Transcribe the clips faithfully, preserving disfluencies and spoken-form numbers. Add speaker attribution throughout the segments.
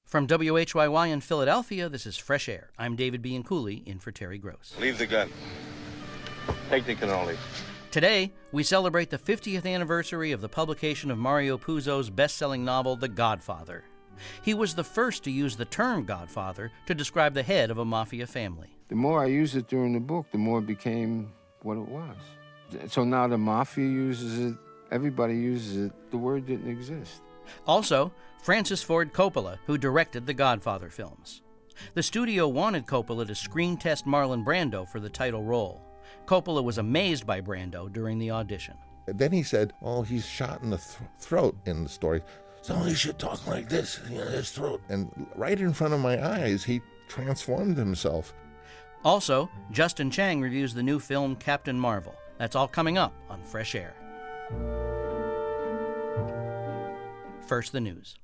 Speaker 1: From W H Y Y in Philadelphia, this is Fresh Air. I'm David Bianculli, in for Terry Gross.
Speaker 2: Leave the gun. Take the cannoli.
Speaker 1: Today, we celebrate the fiftieth anniversary of the publication of Mario Puzo's best-selling novel, The Godfather. He was the first to use the term Godfather to describe the head of a mafia family.
Speaker 3: The more I used it during the book, the more it became what it was. So now the mafia uses it, everybody uses it, the word didn't exist.
Speaker 1: Also, Francis Ford Coppola, who directed the Godfather films. The studio wanted Coppola to screen test Marlon Brando for the title role. Coppola was amazed by Brando during the audition.
Speaker 4: Then he said, oh, he's shot in the th- throat in the story, so he should talk like this, you know, his throat. And right in front of my eyes, he transformed himself.
Speaker 1: Also, Justin Chang reviews the new film Captain Marvel. That's all coming up on Fresh Air. First, the news.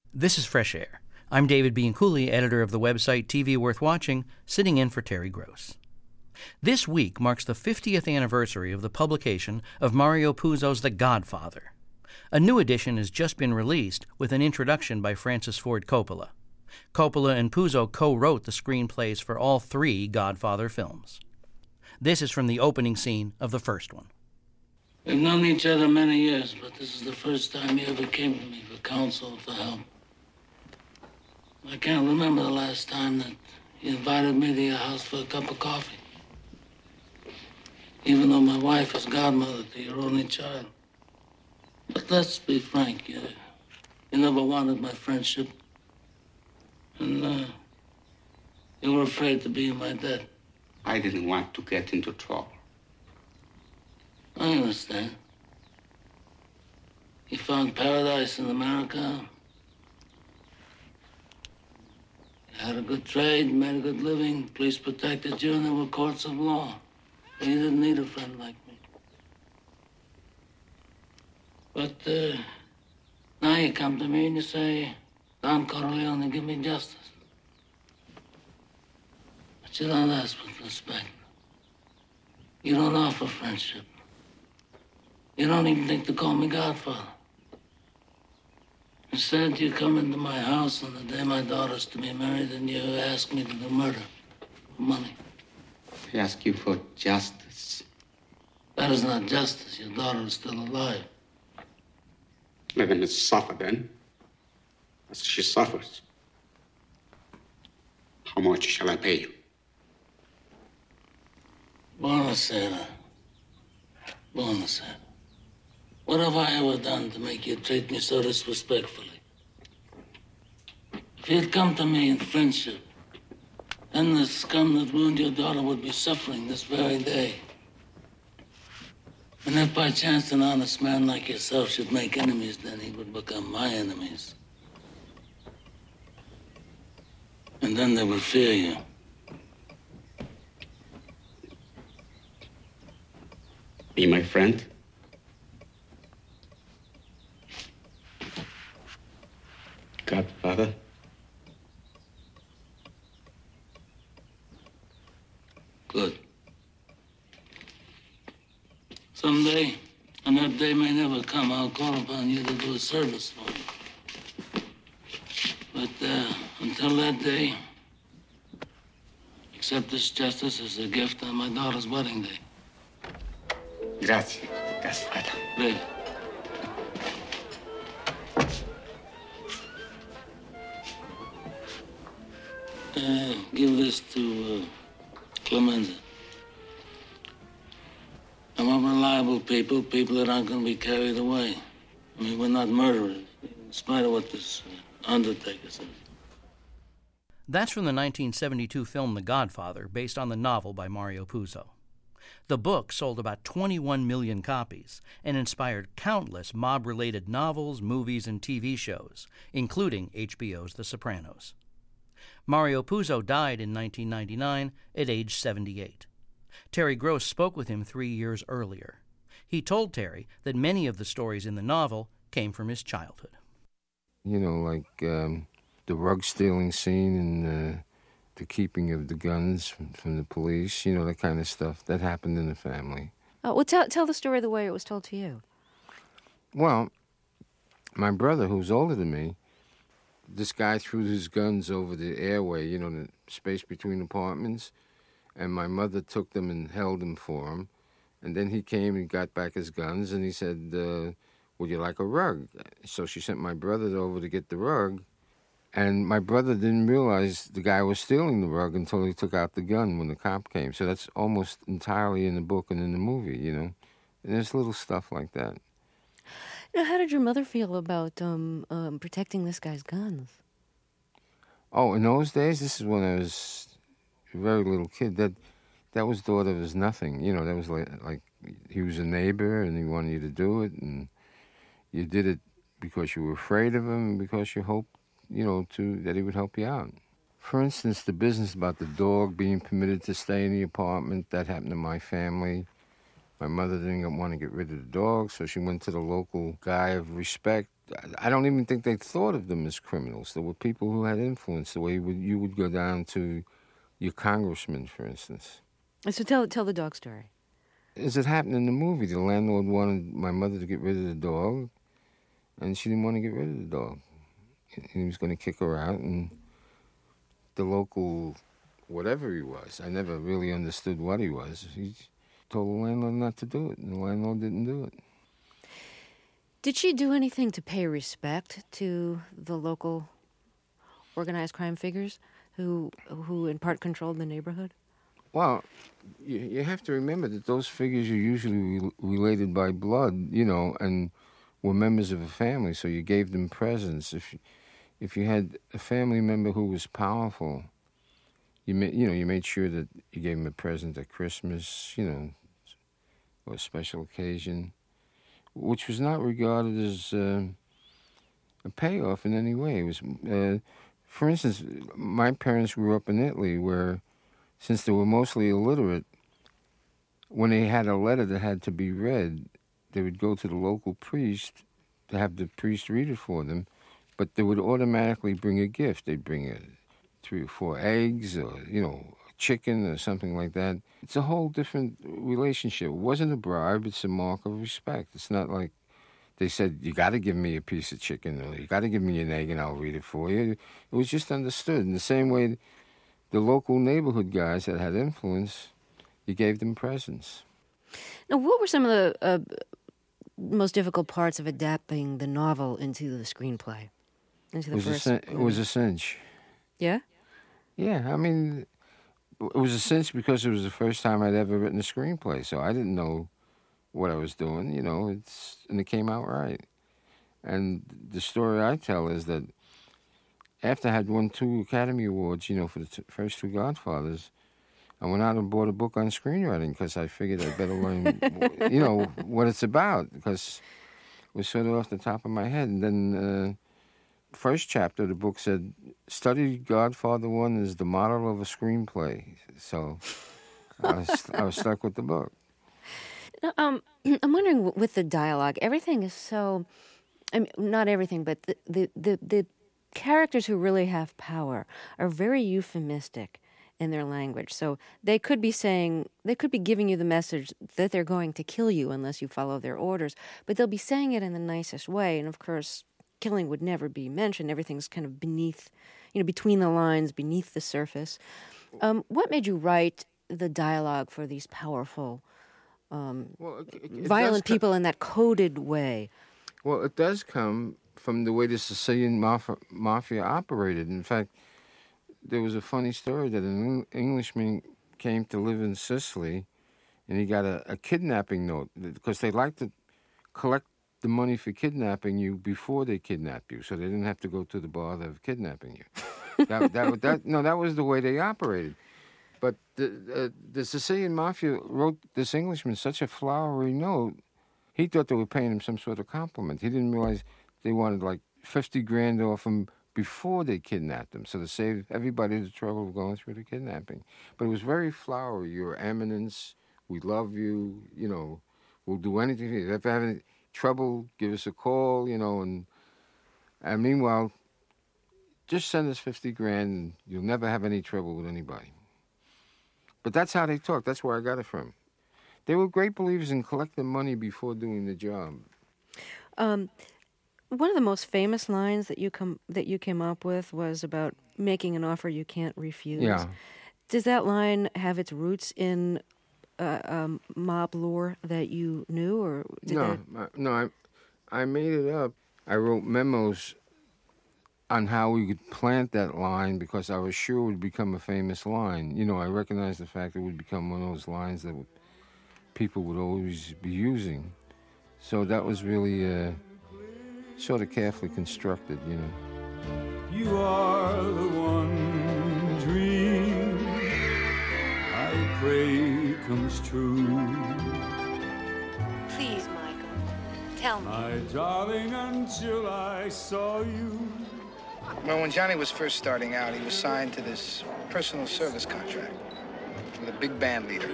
Speaker 1: This is Fresh Air. I'm David Bianculli, editor of the website T V Worth Watching, sitting in for Terry Gross. This week marks the fiftieth anniversary of the publication of Mario Puzo's The Godfather. A new edition has just been released with an introduction by Francis Ford Coppola. Coppola and Puzo co-wrote the screenplays for all three Godfather films. This is from the opening scene of the first one.
Speaker 5: We've known each other many years, but this is the first time you ever came to me for counsel, for help. I can't remember the last time that you invited me to your house for a cup of coffee. Even though my wife is godmother to your only child. But let's be frank, you, you never wanted my friendship. And uh, you were afraid to be in my debt.
Speaker 6: I didn't want to get into trouble.
Speaker 5: I understand. You found paradise in America. You had a good trade, made a good living, police protected you, and there were courts of law. But you didn't need a friend like me. But uh, now you come to me and you say, Don Corleone, give me justice. But you don't ask with respect. You don't offer friendship. You don't even think to call me Godfather. Instead, you come into my house on the day my daughter's to be married and you ask me to do murder for money.
Speaker 6: I ask you for justice.
Speaker 5: That is not justice. Your daughter is still alive.
Speaker 6: Let him suffer then, as she suffers. How much shall I pay you?
Speaker 5: Buonasera. Buonasera. What have I ever done to make you treat me so disrespectfully? If you'd come to me in friendship, then the scum that ruined your daughter would be suffering this very day. And if by chance an honest man like yourself should make enemies, then he would become my enemies. And then they would fear you.
Speaker 6: Be my friend? Godfather?
Speaker 5: Good. Someday, and that day may never come, I'll call upon you to do a service for me. But uh, until that day, accept this justice as a gift on my daughter's wedding day.
Speaker 6: Grazie, Godfather.
Speaker 5: Big. Uh, give this to uh, Clemenza. I want reliable people, people that aren't going to be carried away. I mean, we're not murderers, in spite of what this uh, undertaker says.
Speaker 1: That's from the nineteen seventy-two film The Godfather, based on the novel by Mario Puzo. The book sold about twenty-one million copies and inspired countless mob-related novels, movies, and T V shows, including H B O's The Sopranos. Mario Puzo died in nineteen ninety-nine at age seventy-eight. Terry Gross spoke with him three years earlier. He told Terry that many of the stories in the novel came from his childhood.
Speaker 3: You know, like um, the rug stealing scene and uh, the keeping of the guns from, from the police, you know, that kind of stuff. That happened in the family.
Speaker 7: Oh, well, tell, tell the story the way it was told to you.
Speaker 3: Well, my brother, who's older than me, this guy threw his guns over the airway, you know, the space between apartments, and my mother took them and held them for him. And then he came and got back his guns, and he said, uh, would you like a rug? So she sent my brother over to get the rug, and my brother didn't realize the guy was stealing the rug until he took out the gun when the cop came. So that's almost entirely in the book and in the movie, you know. And there's little stuff like that.
Speaker 7: Now, how did your mother feel about um, um, protecting this guy's guns?
Speaker 3: Oh, in those days, this is when I was a very little kid. That that was thought of as nothing. You know, that was like, like he was a neighbor and he wanted you to do it, and you did it because you were afraid of him and because you hoped, you know, to that he would help you out. For instance, the business about the dog being permitted to stay in the apartment, that happened to my family. My mother didn't want to get rid of the dog, so she went to the local guy of respect I don't even think they thought of them as criminals. There were people who had influence, the way you would, you would go down to your congressman, for instance.
Speaker 7: So tell tell the dog story.
Speaker 3: As it happened in the movie, the landlord wanted my mother to get rid of the dog, and she didn't want to get rid of the dog. And he was going to kick her out, and the local, whatever he was, I never really understood what he was, he told the landlord not to do it, and the landlord didn't do it.
Speaker 7: Did she do anything to pay respect to the local organized crime figures who, who in part controlled the neighborhood?
Speaker 3: Well, you, you have to remember that those figures are usually re- related by blood, you know, and were members of a family, so you gave them presents. If you, if you had a family member who was powerful, you made, you know, you made sure that you gave them a present at Christmas, you know, or a special occasion, which was not regarded as uh, a payoff in any way. It was, uh, for instance, my parents grew up in Italy, where since they were mostly illiterate, when they had a letter that had to be read, they would go to the local priest to have the priest read it for them, but they would automatically bring a gift. They'd bring a, three or four eggs or, you know, chicken or something like that. It's a whole different relationship. It wasn't a bribe, it's a mark of respect. It's not like they said, you got to give me a piece of chicken or you got to give me an egg and I'll read it for you. It was just understood. In the same way, the local neighborhood guys that had influence, you gave them presents.
Speaker 7: Now, what were some of the uh, most difficult parts of adapting the novel into the screenplay? Into the
Speaker 3: it, was
Speaker 7: first
Speaker 3: a, it was a cinch.
Speaker 7: Yeah?
Speaker 3: Yeah, I mean, it was a cinch because it was the first time I'd ever written a screenplay, so I didn't know what I was doing, you know, it's and it came out right. And the story I tell is that after I had won two Academy Awards, you know, for the t- first two Godfathers, I went out and bought a book on screenwriting because I figured I'd better learn, you know, what it's about, because it was sort of off the top of my head. And then uh, first chapter of the book said, study Godfather one as the model of a screenplay. So I was, I was stuck with the book.
Speaker 7: Um, I'm wondering, with the dialogue, everything is so, I mean, not everything, but the, the, the, the characters who really have power are very euphemistic in their language. So they could be saying, they could be giving you the message that they're going to kill you unless you follow their orders, but they'll be saying it in the nicest way. And of course, killing would never be mentioned. Everything's kind of beneath, you know, between the lines, beneath the surface. Um, what made you write the dialogue for these powerful, um,
Speaker 3: well, it, it, it
Speaker 7: violent
Speaker 3: co-
Speaker 7: people in that coded way?
Speaker 3: Well, it does come from the way the Sicilian mafia, mafia operated. In fact, there was a funny story that an Englishman came to live in Sicily, and he got a, a kidnapping note, because they like to collect the money for kidnapping you before they kidnap you, so they didn't have to go to the bother of kidnapping you. that, that, that, no, that was the way they operated. But the, uh, the Sicilian mafia wrote this Englishman such a flowery note, he thought they were paying him some sort of compliment. He didn't realize they wanted like fifty grand off him before they kidnapped him, so to save everybody the trouble of going through the kidnapping. But it was very flowery. Your Eminence, we love you, you know, we'll do anything for you. If you have any trouble, give us a call, you know, and, and meanwhile, just send us fifty grand and you'll never have any trouble with anybody. But that's how they talk. That's where I got it from. They were great believers in collecting money before doing the job.
Speaker 7: Um, one of the most famous lines that you come that you came up with was about making an offer you can't refuse.
Speaker 3: Yeah.
Speaker 7: Does that line have its roots in uh, um, mob lore that you knew, or did
Speaker 3: no,
Speaker 7: that...
Speaker 3: I, no, I, I made it up. I wrote memos on how we could plant that line because I was sure it would become a famous line. You know, I recognized the fact it would become one of those lines that would, people would always be using. So that was really uh, sort of carefully constructed, you know.
Speaker 8: You are the one dream I pray comes true.
Speaker 9: Please, Michael, tell me.
Speaker 8: My darling, until I saw you.
Speaker 10: Well, when Johnny was first starting out, he was signed to this personal service contract with a big band leader.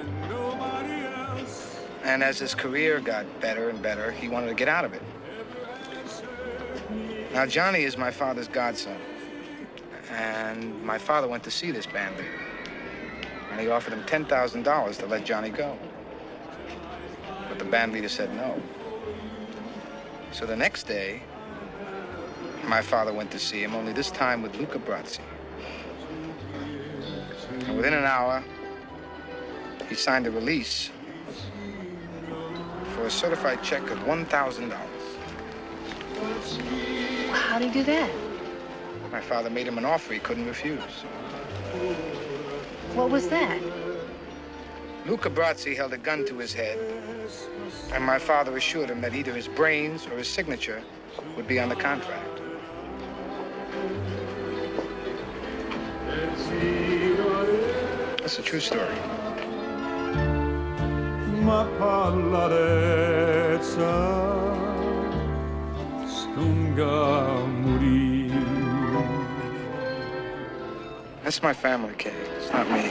Speaker 10: And as his career got better and better, he wanted to get out of it. Now, Johnny is my father's godson. And my father went to see this band leader. And he offered him ten thousand dollars to let Johnny go. But the band leader said no. So the next day, my father went to see him, only this time with Luca Brasi. And within an hour, he signed a release for a certified check of one thousand dollars.
Speaker 9: How'd he do that?
Speaker 10: My father made him an offer he couldn't refuse.
Speaker 9: What was that?
Speaker 10: Luca Brasi held a gun to his head, and my father assured him that either his brains or his signature would be on the contract. That's a true story.
Speaker 8: Ma parlarezza stunga morì.
Speaker 10: That's my family, Kay. It's not me.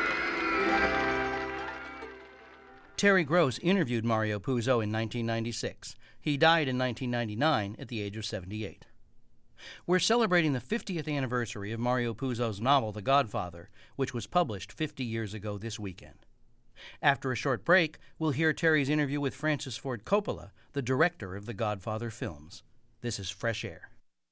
Speaker 1: Terry Gross interviewed Mario Puzo in nineteen ninety-six. He died in nineteen ninety-nine at the age of seventy-eight. We're celebrating the fiftieth anniversary of Mario Puzo's novel The Godfather, which was published fifty years ago this weekend. After a short break, we'll hear Terry's interview with Francis Ford Coppola, the director of the Godfather films. This is Fresh Air.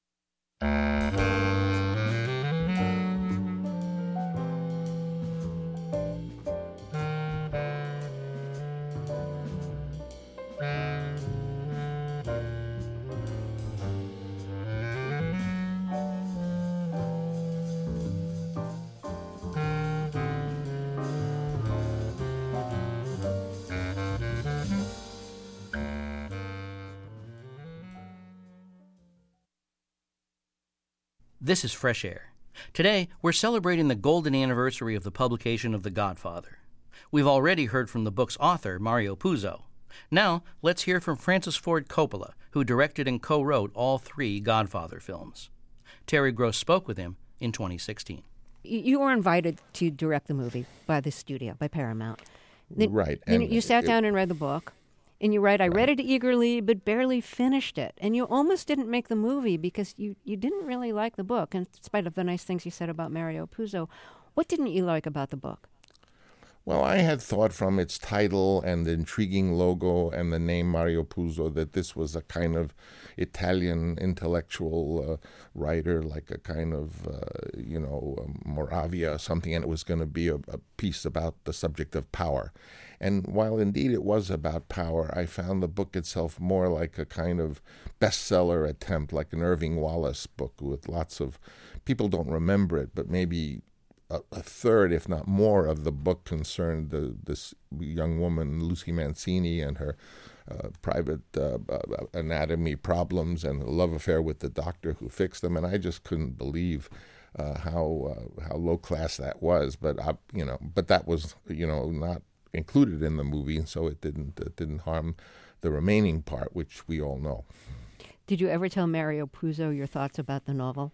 Speaker 1: This is Fresh Air. Today, we're celebrating the golden anniversary of the publication of The Godfather. We've already heard from the book's author, Mario Puzo. Now, let's hear from Francis Ford Coppola, who directed and co-wrote all three Godfather films. Terry Gross spoke with him in twenty sixteen.
Speaker 7: You were invited to direct the movie by the studio, by Paramount. Then,
Speaker 4: right.
Speaker 7: Then
Speaker 4: and
Speaker 7: you sat
Speaker 4: it,
Speaker 7: down and read the book. And you write, I read it eagerly, but barely finished it. And you almost didn't make the movie because you, you didn't really like the book, in spite of the nice things you said about Mario Puzo. What didn't you like about the book?
Speaker 4: Well, I had thought from its title and the intriguing logo and the name Mario Puzo that this was a kind of Italian intellectual uh, writer, like a kind of, uh, you know, um, Moravia or something, and it was going to be a, a piece about the subject of power. And while indeed it was about power, I found the book itself more like a kind of bestseller attempt, like an Irving Wallace book with lots of, people don't remember it, but maybe a, a third, if not more, of the book concerned the, this young woman, Lucy Mancini, and her uh, private uh, anatomy problems and a love affair with the doctor who fixed them. And I just couldn't believe uh, how uh, how low class that was. But I, you know, but that was you know not included in the movie, and so it didn't it didn't harm the remaining part, which we all know.
Speaker 7: Did you ever tell Mario Puzo your thoughts about the novel?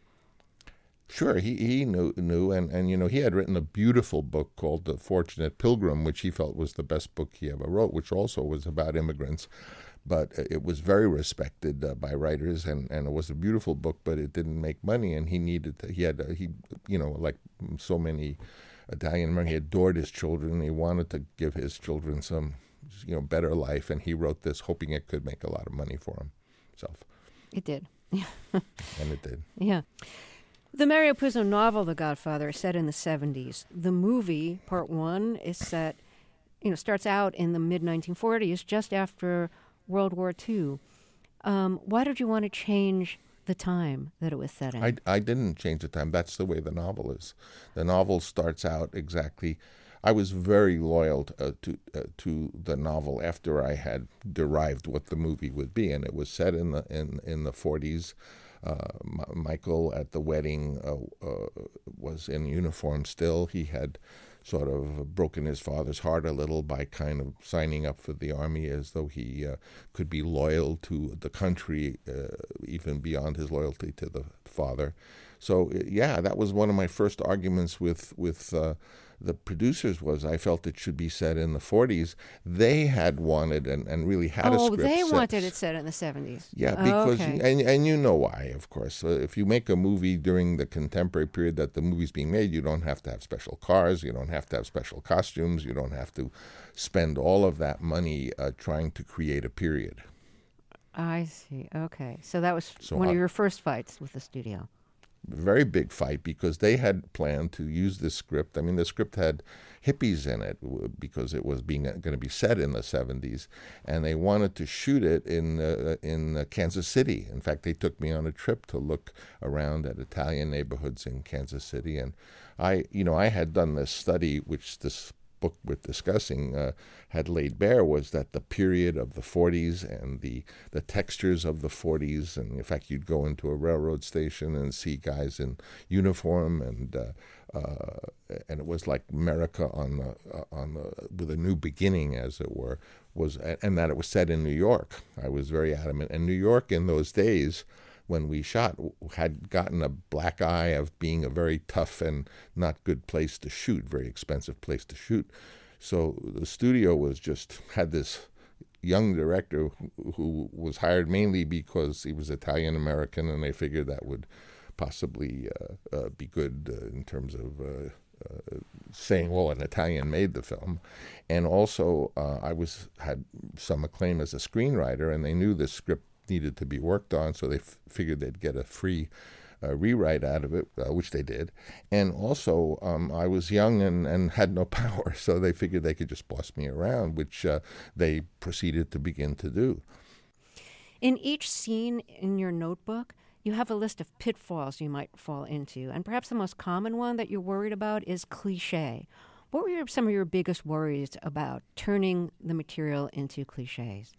Speaker 4: Sure, he he knew knew, and, and you know he had written a beautiful book called The Fortunate Pilgrim, which he felt was the best book he ever wrote, which also was about immigrants. But it was very respected uh, by writers, and, and it was a beautiful book, but it didn't make money, and he needed to, he had uh, he you know like so many Italian men, he adored his children. He wanted to give his children some you know better life, and he wrote this hoping it could make a lot of money for himself.
Speaker 7: It did.
Speaker 4: And it did.
Speaker 7: Yeah. The Mario Puzo novel, The Godfather, is set in the seventies. The movie, part one, is set, you know, starts out in the mid nineteen forties, just after World War Two. Um, why did you want to change the time that it was set in?
Speaker 4: I, I didn't change the time. That's the way the novel is. The novel starts out exactly. I was very loyal to uh, to, uh, to the novel after I had derived what the movie would be, and it was set in the in in the forties. Uh, M- Michael at the wedding uh, uh, was in uniform still. He had sort of broken his father's heart a little by kind of signing up for the army as though he uh, could be loyal to the country, uh, even beyond his loyalty to the father. So, yeah, that was one of my first arguments with, with uh, the producers was I felt it should be set in the forties. They had wanted and, and really had
Speaker 7: oh,
Speaker 4: a script
Speaker 7: they
Speaker 4: set.
Speaker 7: wanted it set in the seventies.
Speaker 4: Yeah,
Speaker 7: Oh,
Speaker 4: because
Speaker 7: okay.
Speaker 4: and and you know why, of course. Uh, if you make a movie during the contemporary period that the movie's being made, you don't have to have special cars, you don't have to have special costumes, you don't have to spend all of that money uh, trying to create a period.
Speaker 7: I see. Okay. So that was
Speaker 4: So
Speaker 7: one
Speaker 4: I-
Speaker 7: of your first fights with the studio.
Speaker 4: Very big fight because they had planned to use this script. I mean, the script had hippies in it w- because it was being going to be set in the seventies, and they wanted to shoot it in uh, in uh, Kansas City. In fact, they took me on a trip to look around at Italian neighborhoods in Kansas City, and I, you know, I had done this study, which this book we're discussing uh, had laid bare, was that the period of the forties and the the textures of the forties, and in fact you'd go into a railroad station and see guys in uniform, and uh, uh, and it was like America on the uh, on the with a new beginning, as it were, was and that it was set in New York. I was very adamant, and New York in those days, when we shot, had gotten a black eye of being a very tough and not good place to shoot, very expensive place to shoot. So the studio was just, had this young director who, who was hired mainly because he was Italian-American, and they figured that would possibly uh, uh, be good uh, in terms of uh, uh, saying, well, an Italian made the film. And also uh, I was had some acclaim as a screenwriter, and they knew this script needed to be worked on, so they f- figured they'd get a free uh, rewrite out of it, uh, which they did. And also, um, I was young and, and had no power, so they figured they could just boss me around, which uh, they proceeded to begin to do.
Speaker 7: In each scene in your notebook, you have a list of pitfalls you might fall into, and perhaps the most common one that you're worried about is cliche. What were your, some of your biggest worries about turning the material into cliches?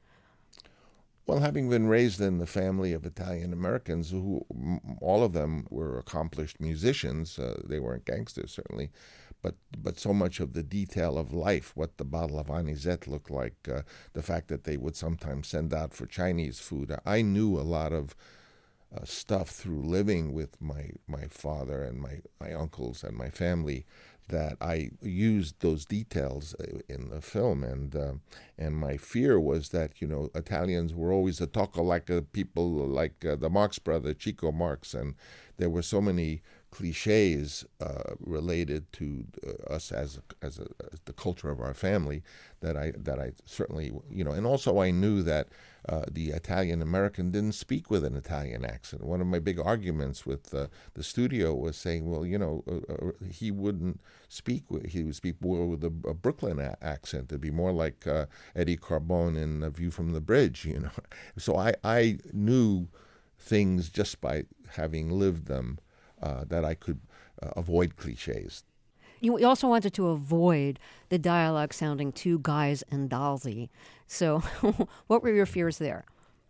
Speaker 4: Well, having been raised in the family of Italian Americans, who m- all of them were accomplished musicians, uh, they weren't gangsters certainly, but but so much of the detail of life, what the bottle of anisette looked like, uh, the fact that they would sometimes send out for Chinese food. I knew a lot of uh, stuff through living with my my father and my, my uncles and my family, that I used those details in the film, and uh, and my fear was that, you know, Italians were always a talker like uh, people like uh, the Marx brother, Chico Marx, and there were so many cliches uh, related to uh, us as as, a, as the culture of our family that I that I certainly, you know, and also I knew that uh, the Italian American didn't speak with an Italian accent. One of my big arguments with uh, the studio was saying, well, you know, uh, uh, he wouldn't speak with, he would speak more with a, a Brooklyn a- accent. It'd be more like uh, Eddie Carbone in A View from the Bridge, you know. So I I knew things just by having lived them, uh, that I could uh, avoid cliches.
Speaker 7: You also wanted to avoid the dialogue sounding too guys and dollsy. So what were your fears there?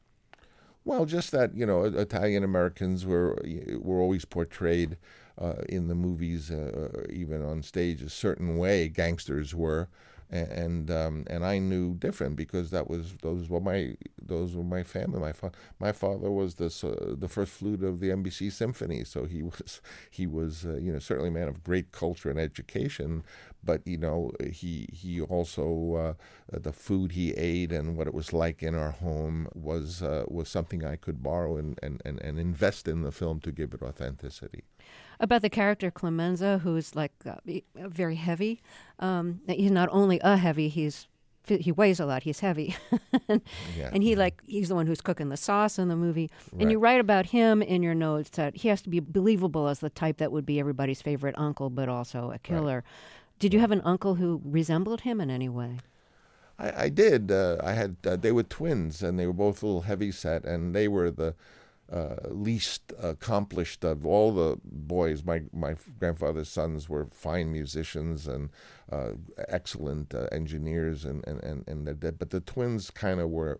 Speaker 4: Well, just that, you know, Italian Americans were were always portrayed uh, in the movies, uh, even on stage, a certain way. Gangsters were, and um, and I knew different because that was those were my those were my family. My fa- my father was the uh, the first flute of the N B C Symphony, so he was he was uh, you know, certainly a man of great culture and education. But you know, he he also uh, the food he ate and what it was like in our home was uh, was something I could borrow and, and, and, and invest in the film to give it authenticity.
Speaker 7: About the character Clemenza, who's like uh, very heavy. Um, he's not only a heavy; he's he weighs a lot. He's heavy, and,
Speaker 4: Yeah.
Speaker 7: and he like he's the one who's cooking the sauce in the movie. And
Speaker 4: Right.
Speaker 7: you write about him in your notes that he has to be believable as the type that would be everybody's favorite uncle, but also a killer. Did you have an uncle who resembled him in any way?
Speaker 4: I, I did. Uh, I had. Uh, they were twins, and they were both a little heavy set, and they were the uh, least accomplished of all the boys. My my grandfather's sons were fine musicians and uh, excellent uh, engineers, and and and, and the, but the twins kind of were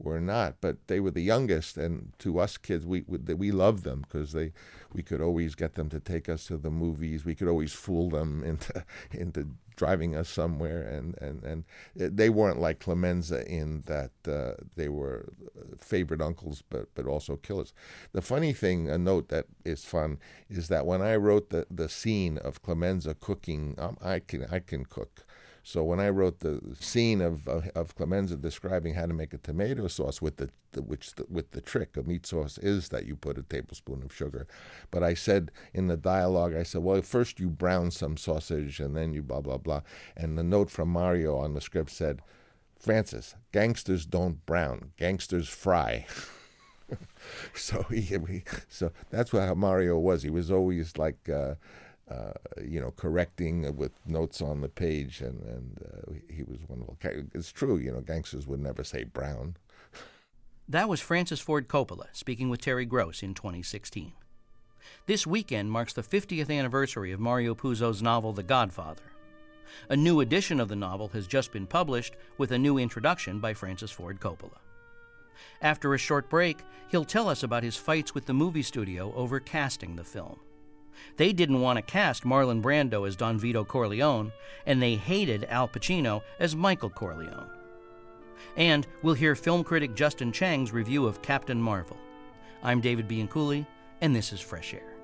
Speaker 4: were not. But they were the youngest, and to us kids, we we, we loved them because they we could always get them to take us to the movies. We could always fool them into into driving us somewhere, and, and, and they weren't like Clemenza in that uh, they were favorite uncles, but, but also killers. The funny thing, a note that is fun, is that when I wrote the, the scene of Clemenza cooking, um, I can I can cook. So when I wrote the scene of uh, of Clemenza describing how to make a tomato sauce with the, the which the, with the trick of meat sauce is that you put a tablespoon of sugar, but I said in the dialogue, I said, well, first you brown some sausage and then you blah blah blah, and the note from Mario on the script said, Francis, gangsters don't brown, gangsters fry. so he, he so that's what how Mario was. He was always like. Uh, Uh, you know, correcting with notes on the page, and, and uh, he was wonderful. It's true, you know, gangsters would never say brown.
Speaker 1: That was Francis Ford Coppola speaking with Terry Gross in twenty sixteen. This weekend marks the fiftieth anniversary of Mario Puzo's novel The Godfather. A new edition of the novel has just been published with a new introduction by Francis Ford Coppola. After a short break, he'll tell us about his fights with the movie studio over casting the film. They didn't want to cast Marlon Brando as Don Vito Corleone, and they hated Al Pacino as Michael Corleone. And we'll hear film critic Justin Chang's review of Captain Marvel. I'm David Bianculli, and this is Fresh Air.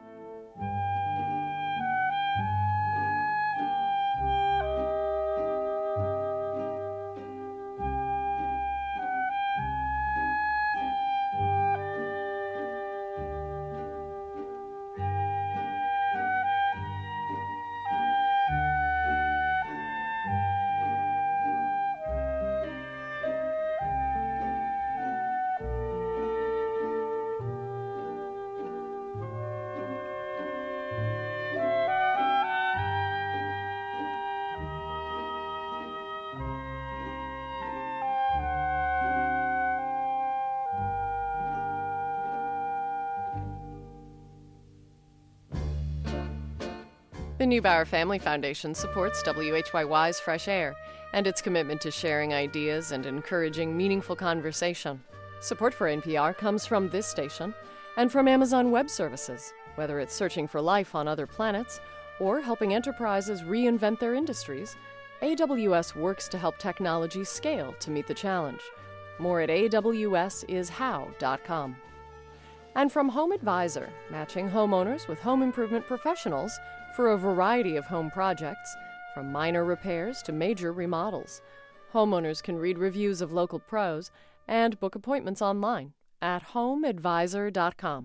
Speaker 11: The Neubauer Family Foundation supports W H Y Y's Fresh Air and its commitment to sharing ideas and encouraging meaningful conversation. Support for N P R comes from this station and from Amazon Web Services, whether it's searching for life on other planets or helping enterprises reinvent their industries. A W S works to help technology scale to meet the challenge. More at A W S is how dot com. And from Home Advisor, matching homeowners with home improvement professionals for a variety of home projects, from minor repairs to major remodels. Homeowners can read reviews of local pros and book appointments online at home advisor dot com.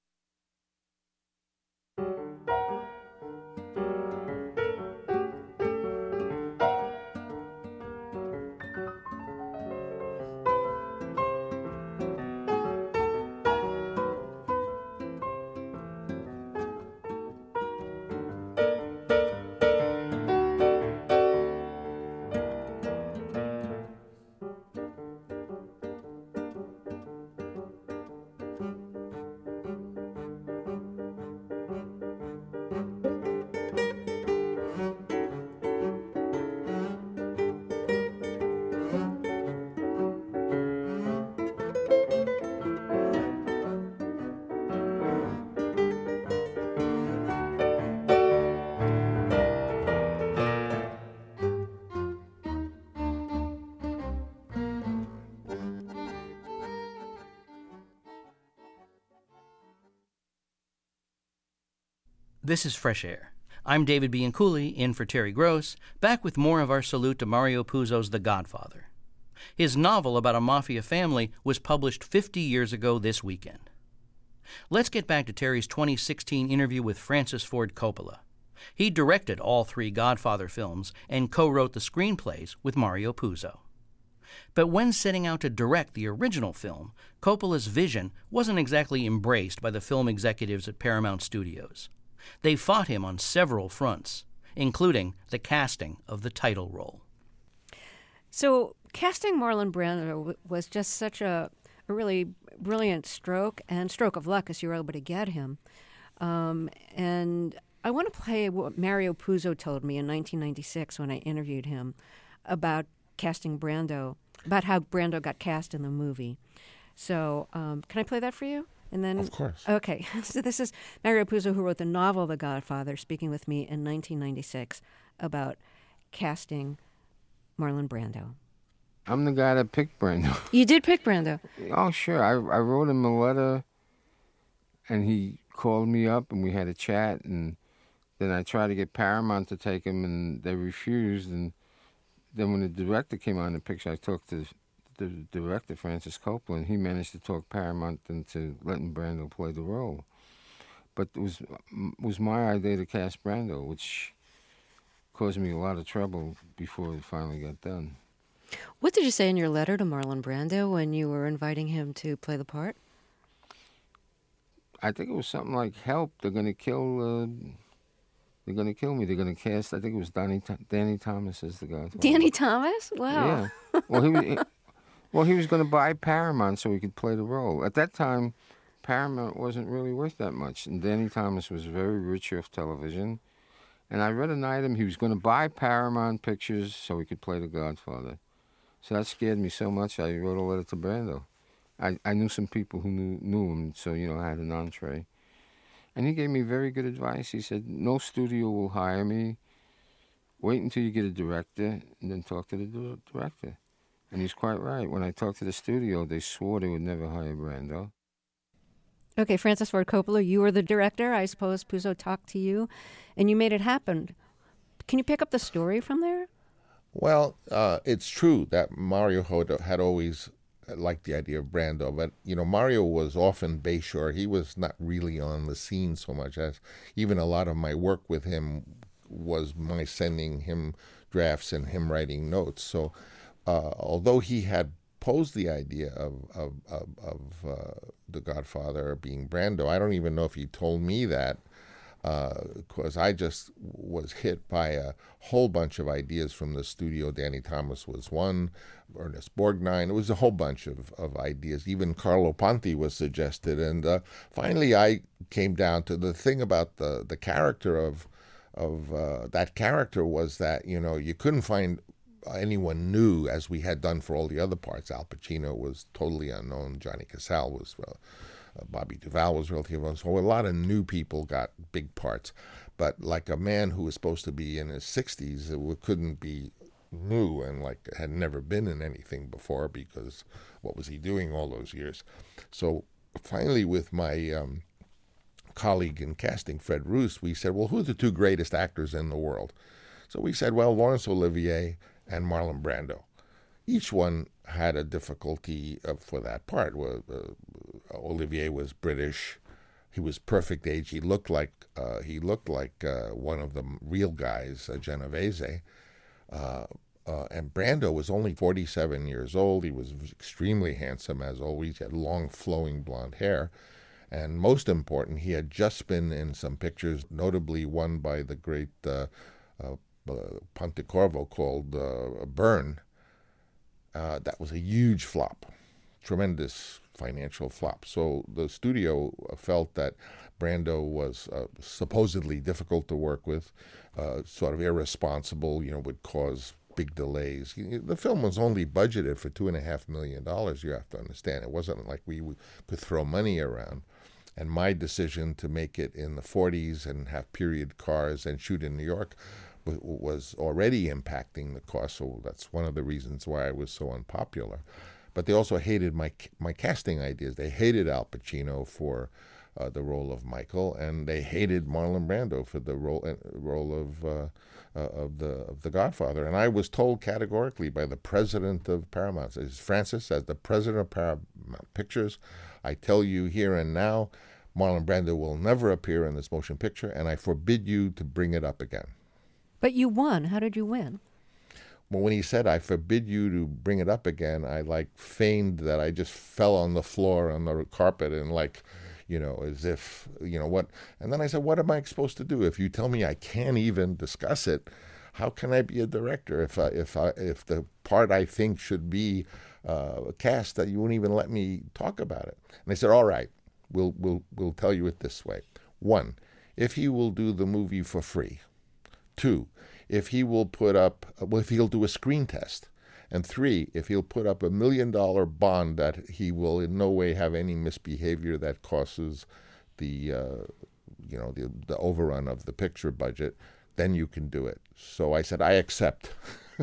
Speaker 1: This is Fresh Air. I'm David Bianculli, in for Terry Gross, back with more of our salute to Mario Puzo's The Godfather. His novel about a mafia family was published fifty years ago this weekend. Let's get back to Terry's twenty sixteen interview with Francis Ford Coppola. He directed all three Godfather films and co-wrote the screenplays with Mario Puzo. But when setting out to direct the original film, Coppola's vision wasn't exactly embraced by the film executives at Paramount Studios. They fought him on several fronts, including the casting of the title role.
Speaker 7: So casting Marlon Brando was just such a, a really brilliant stroke, and stroke of luck as you were able to get him. Um, and I want to play what Mario Puzo told me in nineteen ninety-six when I interviewed him about casting Brando. about how Brando got cast in the movie. So um, can I play that for you? And then,
Speaker 4: of course.
Speaker 7: Okay. So this is Mario Puzo, who wrote the novel The Godfather, speaking with me in nineteen ninety-six about casting Marlon Brando.
Speaker 3: I'm the guy that picked Brando.
Speaker 7: You did pick Brando?
Speaker 3: Oh, sure. I I wrote him a letter, and he called me up, and we had a chat, and then I tried to get Paramount to take him, and they refused, and then when the director came on the picture, I talked to the director, Francis Coppola, and he managed to talk Paramount into letting Brando play the role. But it was, it was my idea to cast Brando, which caused me a lot of trouble before it finally got done.
Speaker 7: What did you say in your letter to Marlon Brando when you were inviting him to play the part?
Speaker 3: I think it was something like, help, they're going to kill... Uh, They're going to kill me. They're going to cast, I think it was Danny, Danny Thomas as the Godfather.
Speaker 7: Danny Thomas? Wow.
Speaker 3: Yeah. Well, he was, he, well, he was going to buy Paramount so he could play the role. At that time, Paramount wasn't really worth that much. And Danny Thomas was very rich off television. And I read an item, he was going to buy Paramount Pictures so he could play the Godfather. So that scared me so much, I wrote a letter to Brando. I, I knew some people who knew, knew him, so, you know, I had an entree. And he gave me very good advice. He said, no studio will hire me. Wait until you get a director, and then talk to the du- director. And he's quite right. When I talked to the studio, they swore they would never hire Brando.
Speaker 7: Okay, Francis Ford Coppola, you were the director. I suppose Puzo talked to you, and you made it happen. Can you pick up the story from there?
Speaker 4: Well, uh, it's true that Mario had always liked the idea of Brando, but you know, Mario was often Bayshore. He was not really on the scene so much, as even a lot of my work with him was my sending him drafts and him writing notes. So uh, although he had posed the idea of of, of, of uh, the Godfather being Brando, I don't even know if he told me that, because uh, I just was hit by a whole bunch of ideas from the studio. Danny Thomas was one, Ernest Borgnine. It was a whole bunch of, of ideas. Even Carlo Ponti was suggested. And uh, finally I came down to the thing about the, the character of of uh, that character was that, you know, you couldn't find anyone new as we had done for all the other parts. Al Pacino was totally unknown. Johnny Cassell was... Uh, Uh, Bobby Duvall was relatively unknown. So a lot of new people got big parts. But like a man who was supposed to be in his sixties, it couldn't be new and like had never been in anything before, because what was he doing all those years? So finally, with my um, colleague in casting, Fred Roos, we said, well, who are the two greatest actors in the world? So we said, well, Laurence Olivier and Marlon Brando. Each one had a difficulty uh, for that part. Well, uh, Olivier was British. He was perfect age. He looked like uh, he looked like uh, one of the real guys, uh, Genovese. Uh, uh, and Brando was only forty-seven years old. He was extremely handsome, as always. He had long, flowing blonde hair. And most important, he had just been in some pictures, notably one by the great uh, uh, Pontecorvo called uh, Burn. Uh, that was a huge flop, tremendous financial flop. So the studio felt that Brando was uh, supposedly difficult to work with, uh, sort of irresponsible, you know, would cause big delays. The film was only budgeted for two and a half million dollars, you have to understand. It wasn't like we could throw money around. And my decision to make it in the forties and have period cars and shoot in New York was already impacting the cost, so that's one of the reasons why I was so unpopular. But they also hated my my casting ideas. They hated Al Pacino for uh, the role of Michael, and they hated Marlon Brando for the role uh, role of uh, uh, of the of the Godfather. And I was told categorically by the president of Paramount, says, Francis, as the president of Paramount Pictures, I tell you here and now, Marlon Brando will never appear in this motion picture, and I forbid you to bring it up again.
Speaker 7: But you won. How did you win?
Speaker 4: Well, when he said, I forbid you to bring it up again, I like feigned that I just fell on the floor on the carpet and like, you know, as if, you know, what. And then I said, what am I supposed to do? If you tell me I can't even discuss it, how can I be a director if I, if I, if the part I think should be uh, cast that you won't even let me talk about it? And they said, all right, we'll, we'll, we'll tell you it this way. One, if he will do the movie for free. Two, if he will put up, well, if he'll do a screen test And three, if he'll put up a million dollar bond that he will in no way have any misbehavior that causes the, uh, you know, the, the overrun of the picture budget, then you can do it. So I said, I accept.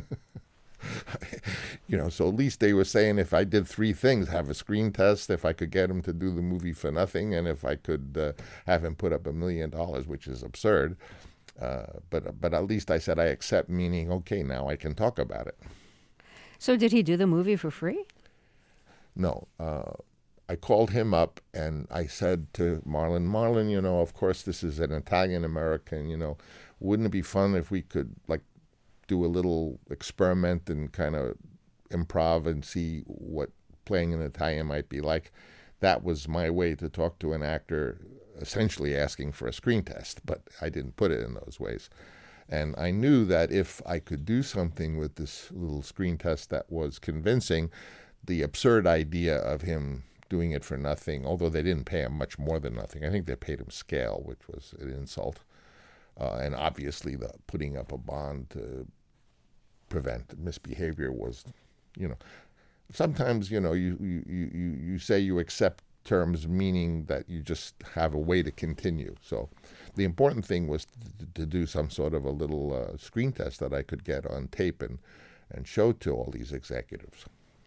Speaker 4: You know, so at least they were saying if I did three things, have a screen test, if I could get him to do the movie for nothing, and if I could uh, have him put up a million dollars, which is absurd. Uh, but but at least I said I accept, meaning, okay, now I can talk about it.
Speaker 7: So did he do the movie for free?
Speaker 4: No. Uh, I called him up and I said to Marlon, Marlon, you know, of course this is an Italian-American, you know, wouldn't it be fun if we could, like, do a little experiment and kind of improv and see what playing in Italian might be like? That was my way to talk to an actor, essentially asking for a screen test, but I didn't put it in those ways. And I knew that if I could do something with this little screen test that was convincing, the absurd idea of him doing it for nothing, although they didn't pay him much more than nothing. I think they paid him scale, which was an insult. Uh, and obviously the putting up a bond to prevent misbehavior was, you know, sometimes, you know, you, you, you, you say you accept terms meaning that you just have a way to continue. So the important thing was to, to do some sort of a little uh, screen test that I could get on tape and, and show to all these executives.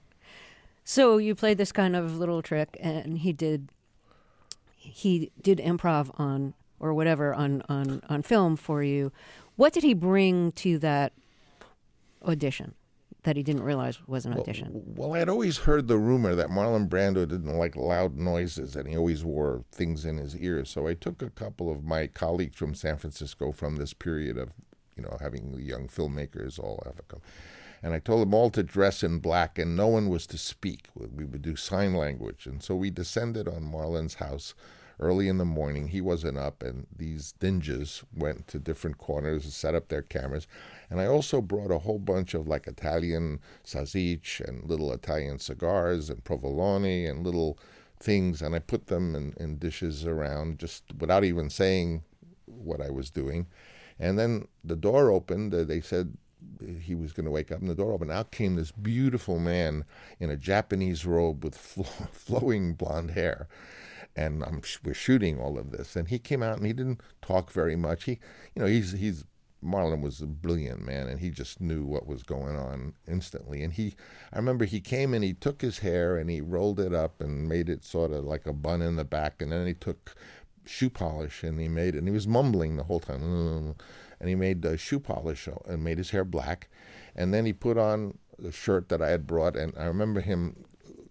Speaker 7: So you played this kind of little trick, and he did he did improv on, or whatever, on, on, on film for you. What did he bring to that audition that he didn't realize was an audition?
Speaker 4: Well, well, I'd always heard the rumor that Marlon Brando didn't like loud noises, and he always wore things in his ears. So I took a couple of my colleagues from San Francisco from this period of, you know, having the young filmmakers all have come, and I told them all to dress in black, and no one was to speak. We would do sign language, and so we descended on Marlon's house early in the morning. He wasn't up, and these ninjas went to different corners and set up their cameras. And I also brought a whole bunch of like Italian Sazic and little Italian cigars and provolone and little things, and I put them in, in dishes around just without even saying what I was doing. And then the door opened. Uh, they said he was going to wake up, and the door opened. Out came this beautiful man in a Japanese robe with flo- flowing blonde hair. And I'm, we're shooting all of this. And he came out and he didn't talk very much. He, you know, he's, he's, Marlon was a brilliant man, and he just knew what was going on instantly. And he, I remember he came and he took his hair and he rolled it up and made it sort of like a bun in the back. And then he took shoe polish and he made it, and he was mumbling the whole time. And he made uh, shoe polish and made his hair black. And then he put on the shirt that I had brought, and I remember him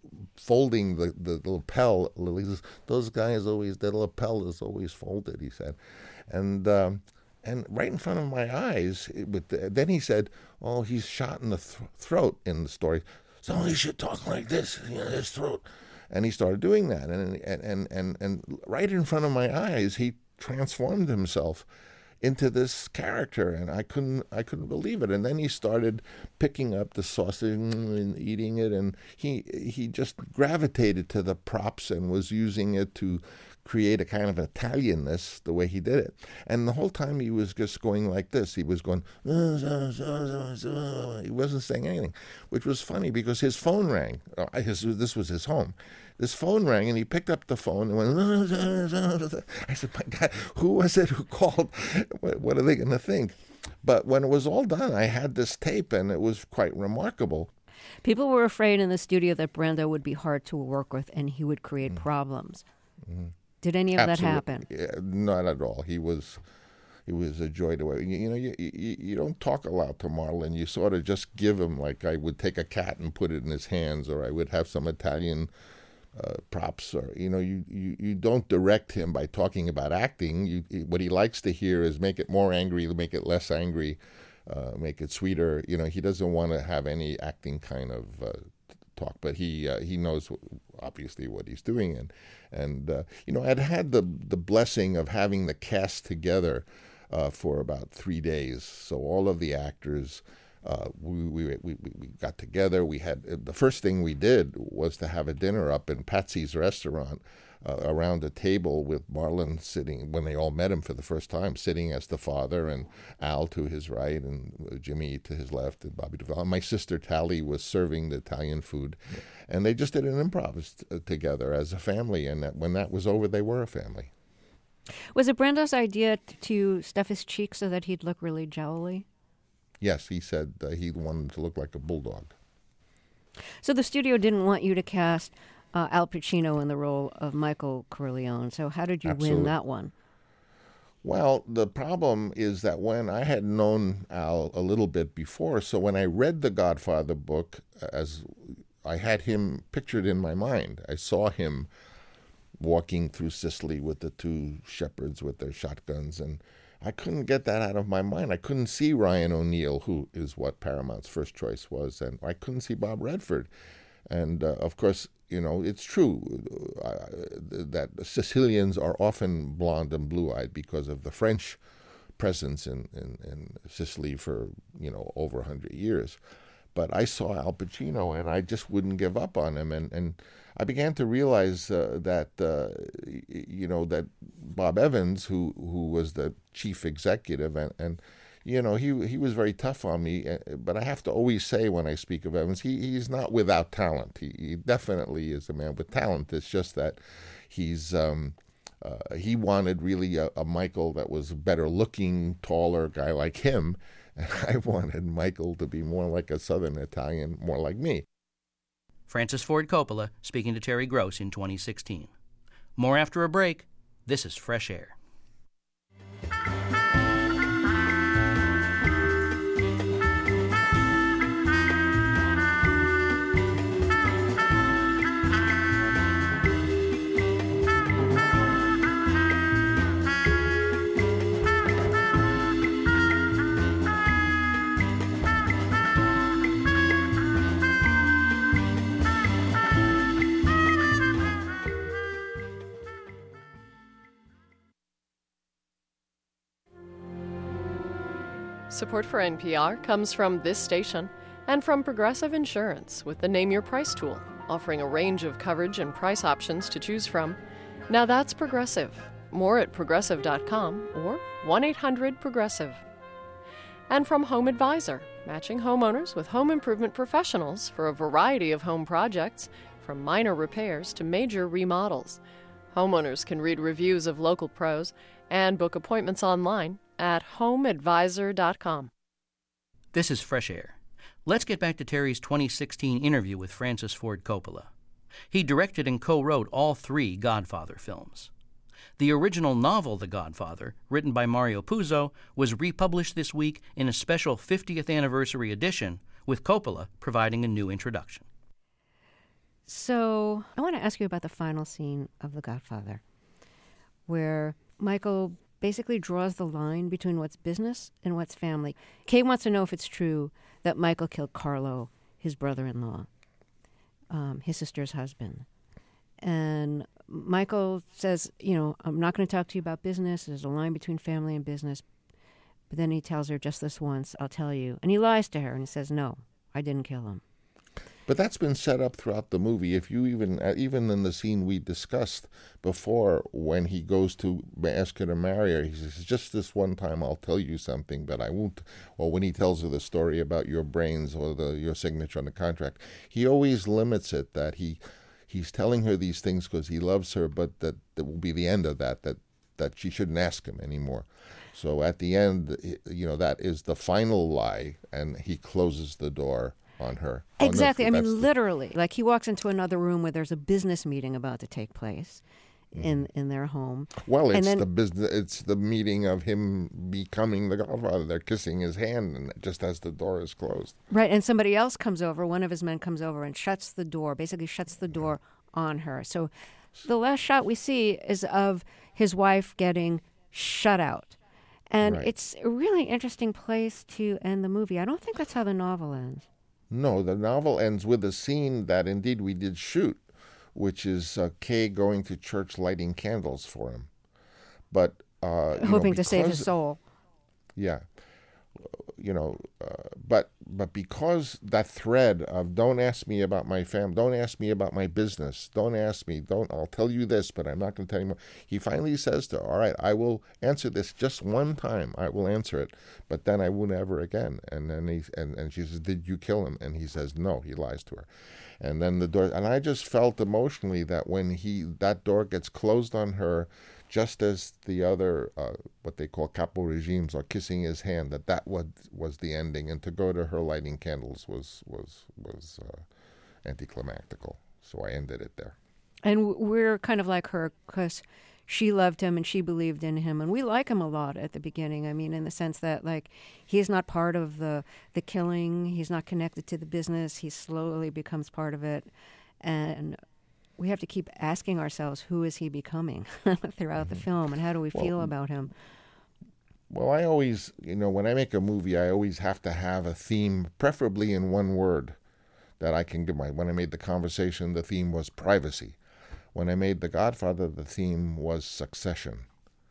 Speaker 4: folding the, the, the lapel. He says, those guys always, their lapel is always folded, he said. And um, and right in front of my eyes, it, with the, then he said, oh, he's shot in the th- throat in the story. So he should talk like this, you know, his throat. And he started doing that. And, and, and, and, and right in front of my eyes, he transformed himself into this character, and I couldn't I couldn't believe it. And then he started picking up the sausage and eating it, and he he just gravitated to the props and was using it to create a kind of Italianness the way he did it. And the whole time he was just going like this. He was going, he wasn't saying anything, which was funny because his phone rang. His, this was his home. This phone rang, and he picked up the phone and went, I said, my God, who was it who called? What, what are they going to think? But when it was all done, I had this tape, and it was quite remarkable.
Speaker 7: People were afraid in the studio that Brando would be hard to work with and he would create mm. problems. Mm-hmm. Did any of
Speaker 4: Absolutely.
Speaker 7: that happen?
Speaker 4: Yeah, not at all. He was he was a joy to work. You, you know, you, you you don't talk a lot to Marlon. You sort of just give him, like I would take a cat and put it in his hands, or I would have some Italian uh, props, or, you know, you, you, you don't direct him by talking about acting. You, what he likes to hear is make it more angry, make it less angry, uh, make it sweeter. You know, he doesn't want to have any acting kind of uh, talk, but he uh, he knows obviously what he's doing, and and uh, you know, I'd had the the blessing of having the cast together uh, for about three days, so all of the actors. Uh, we, we we we got together. We had the first thing we did was to have a dinner up in Patsy's restaurant uh, around a table with Marlon sitting, when they all met him for the first time, sitting as the father, and Al to his right, and Jimmy to his left, and Bobby Duvall. My sister Tally was serving the Italian food, and they just did an improv t- together as a family, and that, when that was over, they were a family.
Speaker 7: Was it Brando's idea t- to stuff his cheeks so that he'd look really jowly?
Speaker 4: Yes, he said uh, he wanted to look like a bulldog.
Speaker 7: So the studio didn't want you to cast uh, Al Pacino in the role of Michael Corleone. So how did you
Speaker 4: Absolutely.
Speaker 7: win that one?
Speaker 4: Well, the problem is that when I had known Al a little bit before, so when I read the Godfather book, as I had him pictured in my mind, I saw him walking through Sicily with the two shepherds with their shotguns, and I couldn't get that out of my mind. I couldn't see Ryan O'Neal, who is what Paramount's first choice was, and I couldn't see Bob Redford. And, uh, of course, you know, it's true uh, that Sicilians are often blonde and blue-eyed because of the French presence in, in, in Sicily for, you know, over a hundred years. But I saw Al Pacino, and I just wouldn't give up on him. And, and I began to realize uh, that, uh, you know, that Bob Evans, who, who was the chief executive, and, and you know, he he was very tough on me. But I have to always say when I speak of Evans, he, he's not without talent. He, he definitely is a man with talent. It's just that he's... Um, uh, he wanted really a, a Michael that was better looking, taller guy like him. And I wanted Michael to be more like a Southern Italian, more like me.
Speaker 1: Francis Ford Coppola speaking to Terry Gross in twenty sixteen. More after a break. This is Fresh Air.
Speaker 11: Support for N P R comes from this station and from Progressive Insurance with the Name Your Price tool, offering a range of coverage and price options to choose from. Now that's Progressive. More at progressive dot com or one eight hundred progressive. And from Home Advisor, matching homeowners with home improvement professionals for a variety of home projects, from minor repairs to major remodels. Homeowners can read reviews of local pros and book appointments online at home advisor dot com.
Speaker 1: This is Fresh Air. Let's get back to Terry's twenty sixteen interview with Francis Ford Coppola. He directed and co-wrote all three Godfather films. The original novel, The Godfather, written by Mario Puzo, was republished this week in a special fiftieth anniversary edition, with Coppola providing a new introduction.
Speaker 7: So I want to ask you about the final scene of The Godfather, where Michael basically draws the line between what's business and what's family. Kay wants to know if it's true that Michael killed Carlo, his brother-in-law, um, his sister's husband. And Michael says, you know, I'm not going to talk to you about business. There's a line between family and business. But then he tells her, just this once, I'll tell you. And he lies to her and he says, no, I didn't kill him.
Speaker 4: But that's been set up throughout the movie. If you even, uh, even in the scene we discussed before, when he goes to ask her to marry her, he says, just this one time I'll tell you something, but I won't. Or when he tells her the story about your brains or the your signature on the contract, he always limits it that he he's telling her these things because he loves her, but that, that will be the end of that, that, that she shouldn't ask him anymore. So at the end, you know, that is the final lie, and he closes the door on her.
Speaker 7: Exactly.
Speaker 4: Oh, no,
Speaker 7: I mean, literally. Like, he walks into another room where there's a business meeting about to take place mm. in in their home.
Speaker 4: Well, it's
Speaker 7: and then,
Speaker 4: the business. It's the meeting of him becoming the Godfather. They're kissing his hand, and just as the door is closed.
Speaker 7: Right, and somebody else comes over. One of his men comes over and shuts the door. Basically, shuts the door on her. So, the last shot we see is of his wife getting shut out. And
Speaker 4: right.
Speaker 7: It's a really interesting place to end the movie. I don't think that's how the novel ends.
Speaker 4: No, the novel ends with a scene that indeed we did shoot, which is uh, Kay going to church lighting candles for him. But uh,
Speaker 7: hoping
Speaker 4: know,
Speaker 7: to save his soul.
Speaker 4: Yeah. You know, uh, but but because that thread of don't ask me about my family, don't ask me about my business, don't ask me, don't, I'll tell you this, but I'm not going to tell you more. He finally says to her, all right, I will answer this just one time. I will answer it, but then I won't ever again. And then he, and, and she says, did you kill him? And he says, no, he lies to her. And then the door, and I just felt emotionally that when he, that door gets closed on her, just as the other, uh, what they call capo regimes, are kissing his hand, that that was, was the ending. And to go to her lighting candles was was was uh, anticlimactical. So I ended it there.
Speaker 7: And we're kind of like her because she loved him and she believed in him. And we like him a lot at the beginning. I mean, in the sense that, like, he's not part of the, the killing. He's not connected to the business. He slowly becomes part of it. And we have to keep asking ourselves, who is he becoming throughout mm-hmm. the film, and how do we well, feel about him?
Speaker 4: Well, I always, you know, when I make a movie, I always have to have a theme, preferably in one word, that I can give my... When I made The Conversation, the theme was privacy. When I made The Godfather, the theme was succession.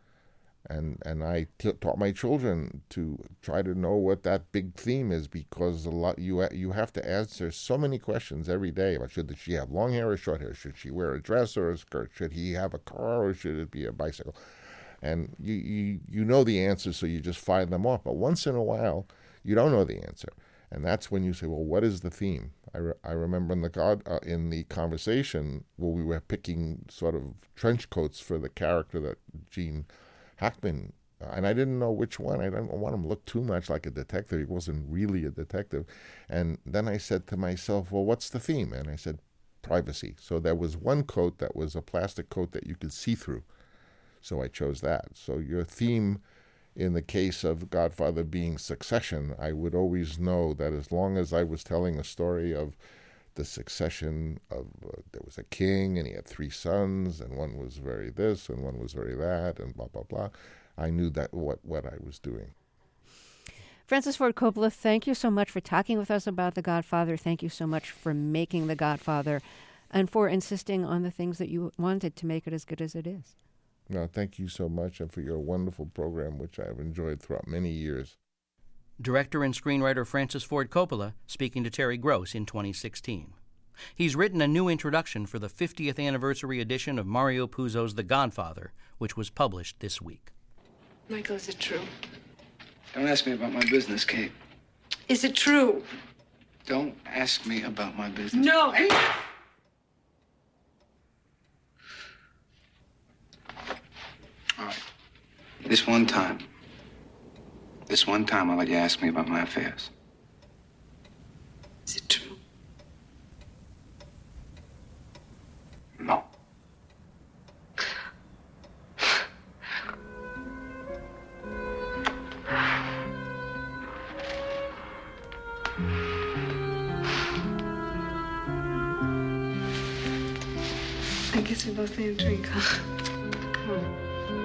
Speaker 4: And and I t- taught my children to try to know what that big theme is, because a lot you you have to answer so many questions every day about, should she have long hair or short hair? Should she wear a dress or a skirt? Should he have a car or should it be a bicycle? And you, you, you know the answers, so you just fire them off. But once in a while, you don't know the answer. And that's when you say, well, what is the theme? I, re- I remember in the God uh, in the Conversation where we were picking sort of trench coats for the character that Gene Hackman, uh, and I didn't know which one. I didn't want him to look too much like a detective. He wasn't really a detective. And then I said to myself, well, what's the theme? And I said, privacy. So there was one coat that was a plastic coat that you could see through. So I chose that. So your theme in the case of Godfather being succession, I would always know that as long as I was telling a story of the succession of, uh, there was a king and he had three sons and one was very this and one was very that and blah, blah, blah, I knew that what, what I was doing.
Speaker 7: Francis Ford Coppola, thank you so much for talking with us about The Godfather. Thank you so much for making The Godfather and for insisting on the things that you wanted to make it as good as it is.
Speaker 4: No, thank you so much, and for your wonderful program, which I've enjoyed throughout many years.
Speaker 1: Director and screenwriter Francis Ford Coppola speaking to Terry Gross in twenty sixteen. He's written a new introduction for the fiftieth anniversary edition of Mario Puzo's The Godfather, which was published this week.
Speaker 9: Michael, is it true?
Speaker 10: Don't ask me about my business, Kate.
Speaker 9: Is it true?
Speaker 10: Don't ask me about my business.
Speaker 9: No!
Speaker 10: All right. This one time. This one time I'll let you ask me about my affairs.
Speaker 9: Is it true?
Speaker 10: No.
Speaker 9: I guess we both need a drink, huh? Come on.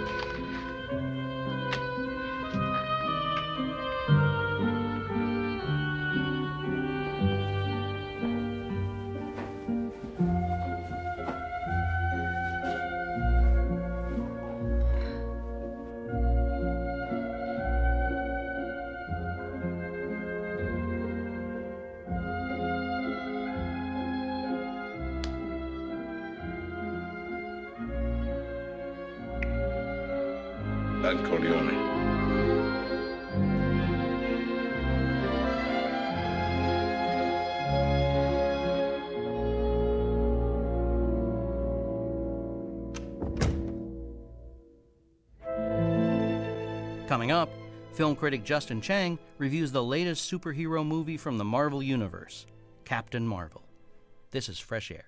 Speaker 2: Don Corleone.
Speaker 1: Coming up, film critic Justin Chang reviews the latest superhero movie from the Marvel Universe, Captain Marvel. This is Fresh Air.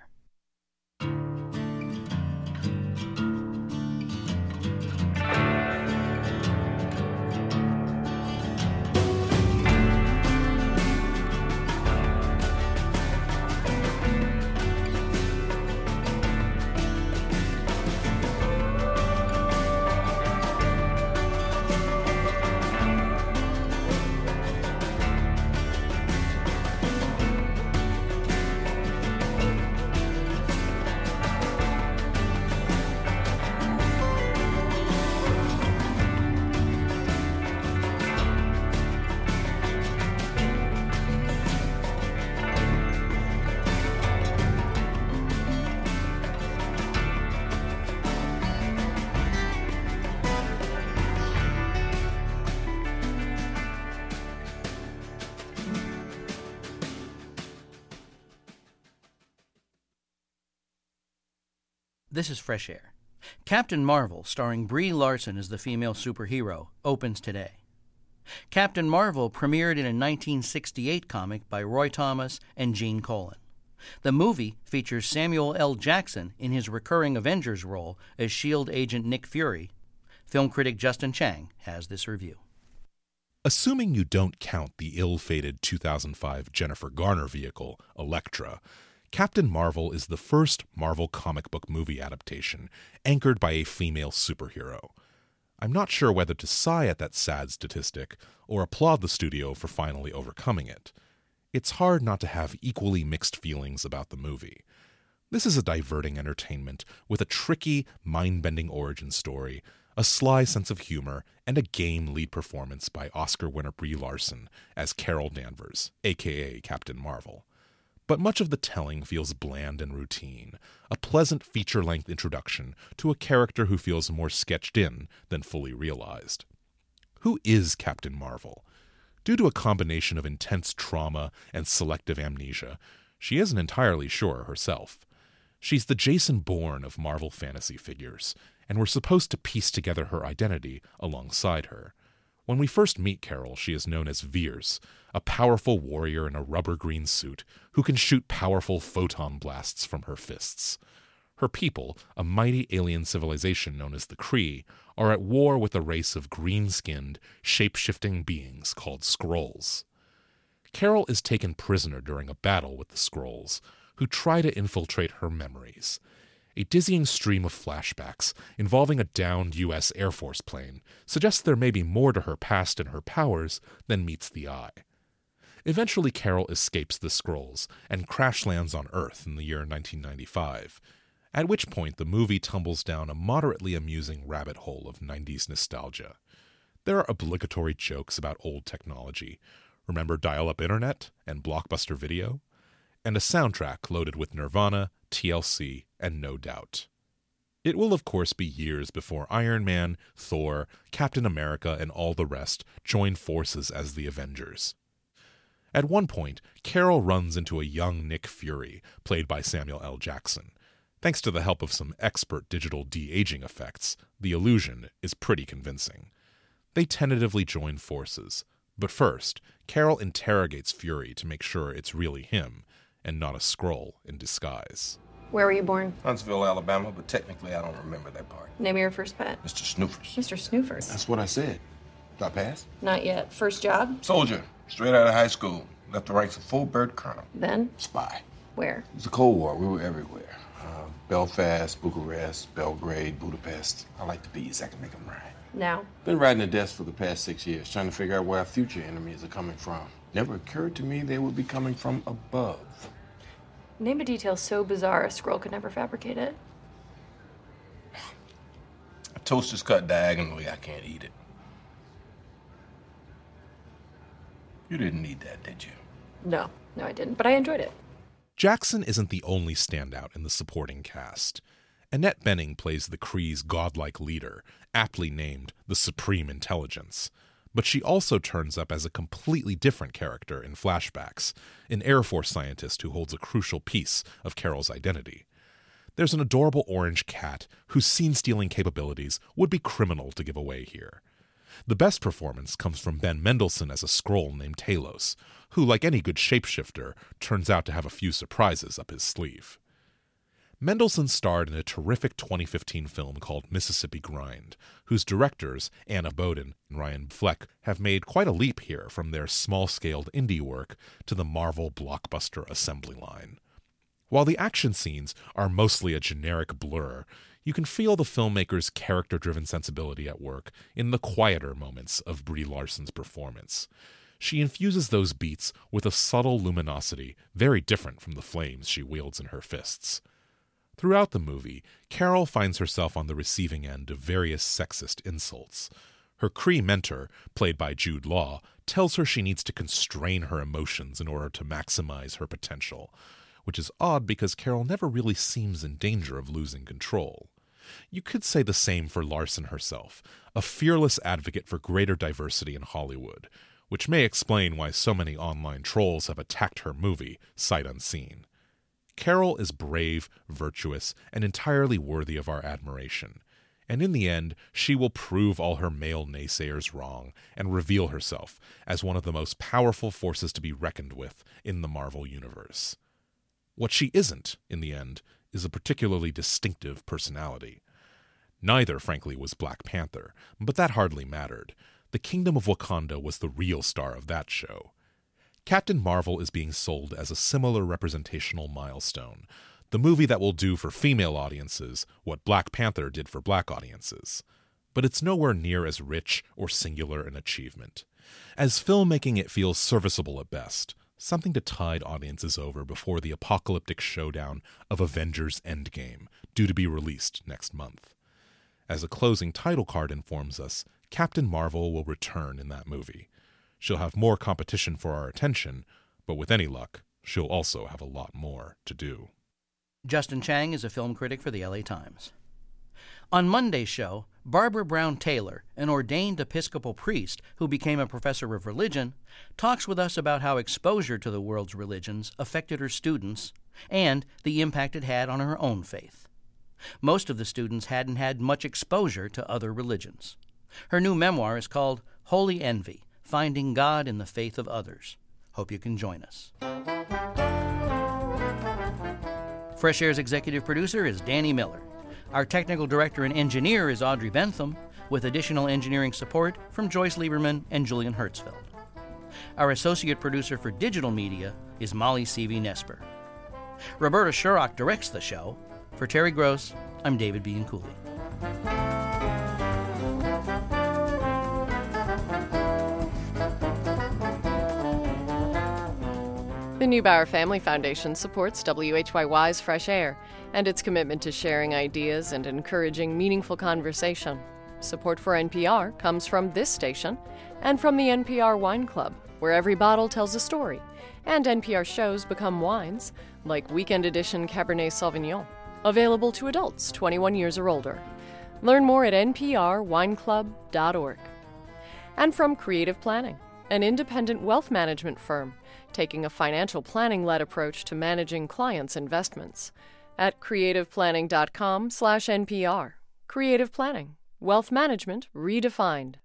Speaker 1: This is Fresh Air. Captain Marvel, starring Brie Larson as the female superhero, opens today. Captain Marvel premiered in a nineteen sixty-eight comic by Roy Thomas and Gene Colan. The movie features Samuel L. Jackson in his recurring Avengers role as S H I E L D agent Nick Fury. Film critic Justin Chang has this review.
Speaker 12: Assuming you don't count the ill-fated two thousand five Jennifer Garner vehicle, Elektra, Captain Marvel is the first Marvel comic book movie adaptation anchored by a female superhero. I'm not sure whether to sigh at that sad statistic or applaud the studio for finally overcoming it. It's hard not to have equally mixed feelings about the movie. This is a diverting entertainment with a tricky, mind-bending origin story, a sly sense of humor, and a game lead performance by Oscar winner Brie Larson as Carol Danvers, aka Captain Marvel. But much of the telling feels bland and routine, a pleasant feature-length introduction to a character who feels more sketched in than fully realized. Who is Captain Marvel? Due to a combination of intense trauma and selective amnesia, she isn't entirely sure herself. She's the Jason Bourne of Marvel fantasy figures, and we're supposed to piece together her identity alongside her. When we first meet Carol, she is known as Vers, a powerful warrior in a rubber green suit who can shoot powerful photon blasts from her fists. Her people, a mighty alien civilization known as the Kree, are at war with a race of green-skinned, shape-shifting beings called Skrulls. Carol is taken prisoner during a battle with the Skrulls, who try to infiltrate her memories. A dizzying stream of flashbacks involving a downed U S Air Force plane suggests there may be more to her past and her powers than meets the eye. Eventually, Carol escapes the Skrulls and crash lands on Earth in the year nineteen ninety-five, at which point the movie tumbles down a moderately amusing rabbit hole of nineties nostalgia. There are obligatory jokes about old technology. Remember dial-up internet and Blockbuster Video? And a soundtrack loaded with Nirvana, T L C, and No Doubt. It will of course be years before Iron Man, Thor, Captain America, and all the rest join forces as the Avengers. At one point, Carol runs into a young Nick Fury, played by Samuel L. Jackson. Thanks to the help of some expert digital de-aging effects, the illusion is pretty convincing. They tentatively join forces, but first, Carol interrogates Fury to make sure it's really him, and not a Skrull in disguise.
Speaker 13: Where were you born?
Speaker 14: Huntsville, Alabama, but technically I don't remember that part.
Speaker 13: Name of your first pet?
Speaker 14: Mister Snoofers.
Speaker 13: Mister Snoofers.
Speaker 14: That's what I said. Did I pass?
Speaker 13: Not yet. First job?
Speaker 14: Soldier. Straight out of high school. Left the ranks of full bird colonel.
Speaker 13: Then?
Speaker 14: Spy.
Speaker 13: Where?
Speaker 14: It was the Cold War. We were everywhere. Uh, Belfast, Bucharest, Belgrade, Budapest. I like the bees. I can make them rhyme.
Speaker 13: Now?
Speaker 14: Been riding the desk for the past six years, trying to figure out where our future enemies are coming from. Never occurred to me they would be coming from above.
Speaker 13: Name a detail so bizarre a Skrull could never fabricate it.
Speaker 14: A toast is cut diagonally. I can't eat it. You didn't need that, did you?
Speaker 13: No, no I didn't, but I enjoyed it.
Speaker 12: Jackson isn't the only standout in the supporting cast. Annette Bening plays the Kree's godlike leader, aptly named the Supreme Intelligence. But she also turns up as a completely different character in flashbacks, an Air Force scientist who holds a crucial piece of Carol's identity. There's an adorable orange cat whose scene-stealing capabilities would be criminal to give away here. The best performance comes from Ben Mendelsohn as a Skrull named Talos, who, like any good shapeshifter, turns out to have a few surprises up his sleeve. Mendelsohn starred in a terrific twenty fifteen film called Mississippi Grind, whose directors, Anna Boden and Ryan Fleck, have made quite a leap here from their small-scaled indie work to the Marvel blockbuster assembly line. While the action scenes are mostly a generic blur, you can feel the filmmaker's character-driven sensibility at work in the quieter moments of Brie Larson's performance. She infuses those beats with a subtle luminosity very different from the flames she wields in her fists. Throughout the movie, Carol finds herself on the receiving end of various sexist insults. Her Kree mentor, played by Jude Law, tells her she needs to constrain her emotions in order to maximize her potential, which is odd because Carol never really seems in danger of losing control. You could say the same for Larson herself, a fearless advocate for greater diversity in Hollywood, which may explain why so many online trolls have attacked her movie, sight unseen. Carol is brave, virtuous, and entirely worthy of our admiration. And in the end, she will prove all her male naysayers wrong and reveal herself as one of the most powerful forces to be reckoned with in the Marvel Universe. What she isn't, in the end, is a particularly distinctive personality. Neither, frankly, was Black Panther, but that hardly mattered. The Kingdom of Wakanda was the real star of that show. Captain Marvel is being sold as a similar representational milestone, the movie that will do for female audiences what Black Panther did for black audiences. But it's nowhere near as rich or singular an achievement. As filmmaking, it feels serviceable at best, something to tide audiences over before the apocalyptic showdown of Avengers Endgame, due to be released next month. As a closing title card informs us, Captain Marvel will return in that movie. She'll have more competition for our attention, but with any luck, she'll also have a lot more to do.
Speaker 1: Justin Chang is a film critic for the L A Times. On Monday's show, Barbara Brown Taylor, an ordained Episcopal priest who became a professor of religion, talks with us about how exposure to the world's religions affected her students and the impact it had on her own faith. Most of the students hadn't had much exposure to other religions. Her new memoir is called Holy Envy: Finding God in the Faith of Others. Hope you can join us. Fresh Air's executive producer is Danny Miller. Our technical director and engineer is Audrey Bentham, with additional engineering support from Joyce Lieberman and Julian Hertzfeld. Our associate producer for digital media is Molly Seavey-Nesper. Roberta Shurrock directs the show. For Terry Gross, I'm David Bianculli.
Speaker 11: The Neubauer Family Foundation supports W H Y Y's Fresh Air and its commitment to sharing ideas and encouraging meaningful conversation. Support for N P R comes from this station and from the N P R Wine Club, where every bottle tells a story, and N P R shows become wines, like Weekend Edition Cabernet Sauvignon, available to adults twenty-one years or older. Learn more at N P R wine club dot org. And from Creative Planning, an independent wealth management firm taking a financial planning-led approach to managing clients' investments, at creative planning dot com slash N P R. Creative Planning, wealth management redefined.